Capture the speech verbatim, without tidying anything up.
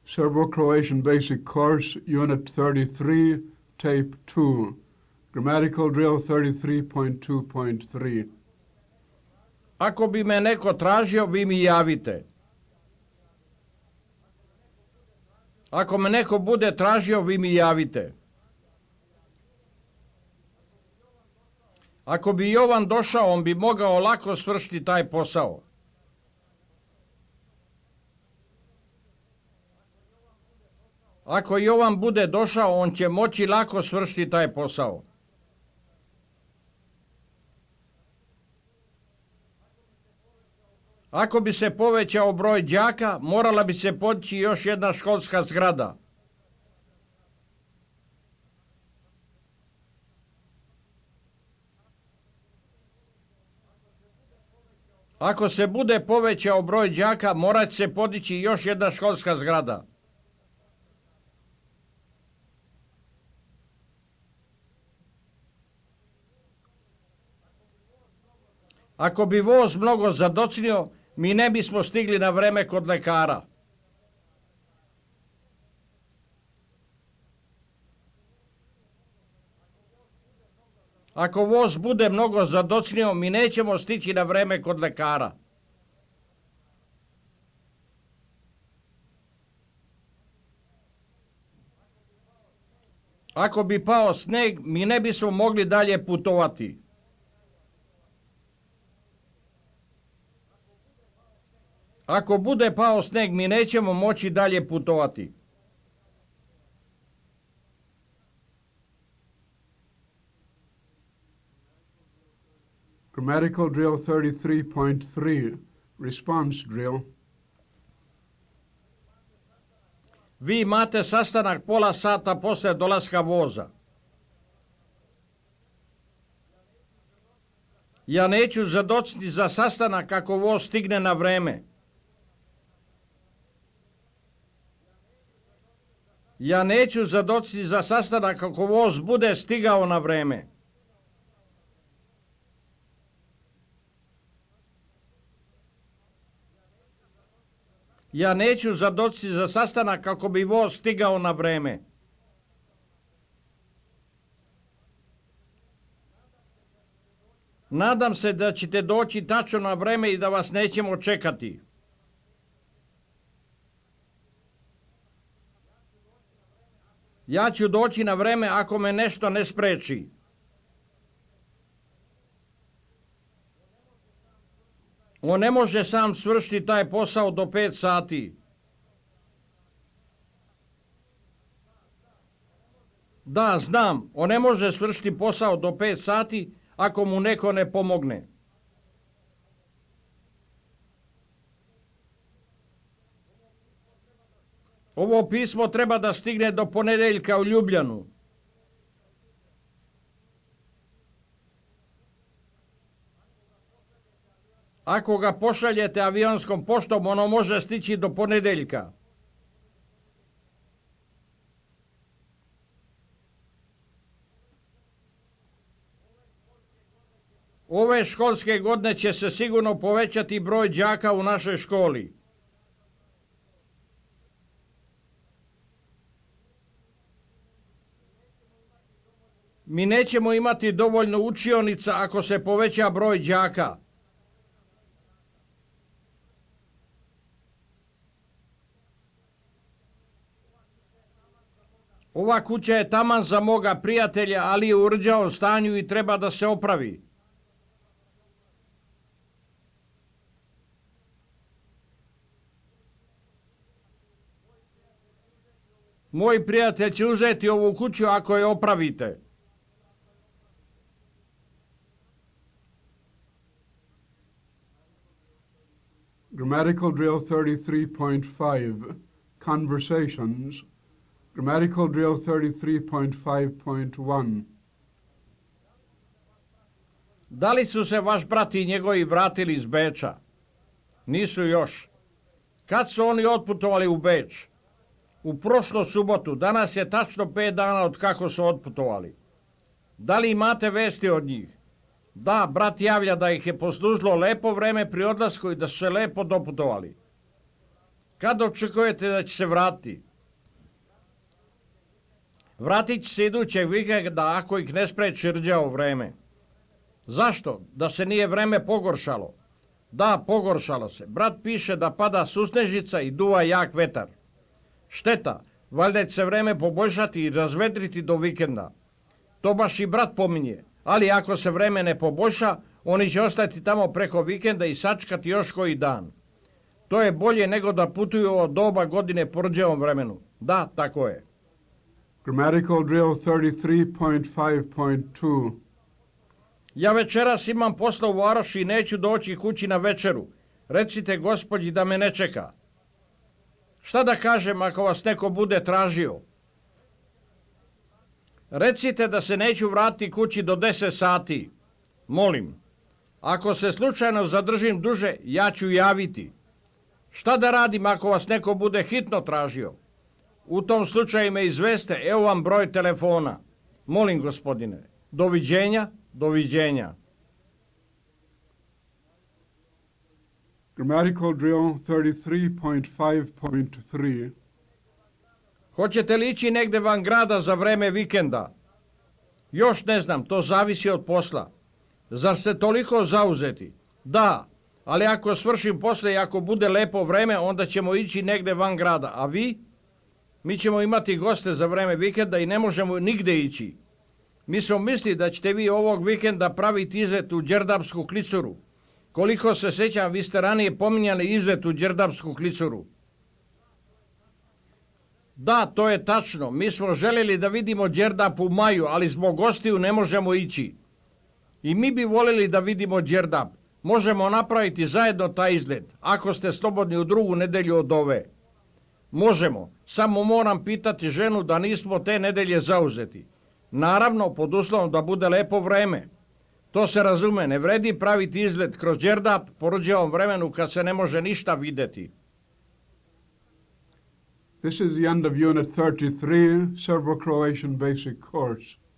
Serbo-Croatian Basic Course, Unit thirty-three, Tape two, Grammatical Drill thirty-three point two point three. Ako bi me neko tražio, vi mi javite. Ako me neko bude tražio, vi mi javite. Ako bi Jovan došao, on bi mogao lako svršiti taj posao. Ako Jovan bude došao, on će moći lako svršiti taj posao. Ako bi se povećao broj đaka, morala bi se podići još jedna školska zgrada. Ako se bude povećao broj đaka, morat će se podići još jedna školska zgrada. Ako bi voz mnogo zadocnio, mi ne bismo stigli na vreme kod lekara. Ako voz bude mnogo zadocnio, mi nećemo stići na vreme kod lekara. Ako bi pao sneg, mi ne bismo mogli dalje putovati. Ako bude pao sneg, mi nećemo moći dalje putovati. Grammatical Drill thirty-three point three, Response Drill. Vi imate sastanak pola sata posle dolaska voza. Ja neću zadociti za sastanak ako voz stigne na vreme. Ja neću zadociti za sastanak ako voz bude stigao na vreme. Ja neću zadociti za sastanak kako bi voz stigao na vreme. Nadam se da ćete doći tačno na vreme i da vas nećemo čekati. Ja ću doći na vreme ako me nešto ne spreči. On ne može sam svršiti taj posao do pet sati. Da, znam, on ne može svršiti posao do pet sati ako mu neko ne pomogne. Ovo pismo treba da stigne do ponedeljka u Ljubljanu. Ako ga pošaljete avionskom poštom, ono može stići do ponedeljka. Ove školske godine će se sigurno povećati broj đaka u našoj školi. Mi nećemo imati dovoljno učionica ako se poveća broj đaka. Ova kuća je taman za moga prijatelja, ali je u rđavom stanju i treba da se opravi. Moj prijatelj će uzeti ovu kuću ako je opravite. Grammatical Drill thirty-three point five, Conversations. Grammatical Drill thirty-three point five point one. Da li su se vaš brat i njegovi vratili iz Beča? Nisu još. Kad su oni otputovali u Beč? U prošlu subotu. Danas je tačno pet dana od kako su otputovali. Da li imate vesti od njih? Da, brat javlja da ih je poslužilo lepo vreme pri odlasku i da su se lepo doputovali. Kad očekujete da će se vratiti? Vratit će se idućeg vikenda ako ih ne spreči rđavo vreme. Zašto? Da se nije vreme pogoršalo. Da, pogoršalo se. Brat piše da pada susnežica i duva jak vetar. Šteta, valjda će se vreme poboljšati i razvedriti do vikenda. To baš i brat pominje, ali ako se vreme ne poboljša, oni će ostati tamo preko vikenda i sačekati još koji dan. To je bolje nego da putuju od doba godine po rđavom vremenu. Da, tako je. Grammatical drill thirty-three point five point two. Ja večeras imam posla u varoši i neću doći kući na večeru. Recite gospođi da me ne čeka. Šta da kažem ako vas neko bude tražio? Recite da se neću vratiti kući do deset sati. Molim. Ako se slučajno zadržim duže, ja ću javiti. Šta da radim ako vas neko bude hitno tražio? U tom slučaju me izveste, evo vam broj telefona. Molim, gospodine. Doviđenja, doviđenja. Grammatical drill thirty-three point five point three. Hoćete li ići negde van grada za vreme vikenda? Još ne znam, to zavisi od posla. Zar ste toliko zauzeti? Da, ali ako svršim posle i ako bude lepo vreme, onda ćemo ići negde van grada. A vi? Mi ćemo imati goste za vreme vikenda i ne možemo nigde ići. Mi smo mislili da ćete vi ovog vikenda praviti izlet u Đerdapsku klicuru. Koliko se sjećam, vi ste ranije pominjali izlet u Đerdapsku klicuru. Da, to je tačno. Mi smo željeli da vidimo Đerdap u maju, ali zbog gostiju ne možemo ići. I mi bi voljeli da vidimo Đerdap. Možemo napraviti zajedno taj izlet, ako ste slobodni u drugu nedelju od ove. Možemo, samo moram pitati ženu da nismo te nedelje zauzeti. Naravno, pod uslovom da bude lepo vreme. To se razume, ne vredi praviti izlet kroz Đerdap po rđavom vremenu kad se ne može ništa vidjeti. This is the end of Unit thirty-three, Serbo-Croatian Basic Course.